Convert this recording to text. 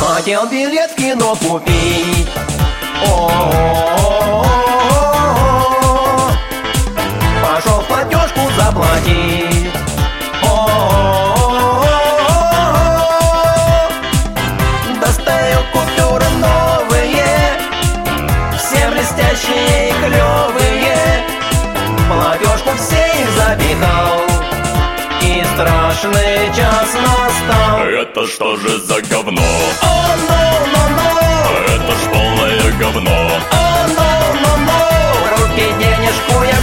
Хотел билет в кино купить. Пошел в платежку заплатить. Достаю купюры новые, все блестящие и клевые. Платежку все их запихал, и страшный час настал. Это что же за говно? О, no. Это ж полное говно. О, no. В руки денежку я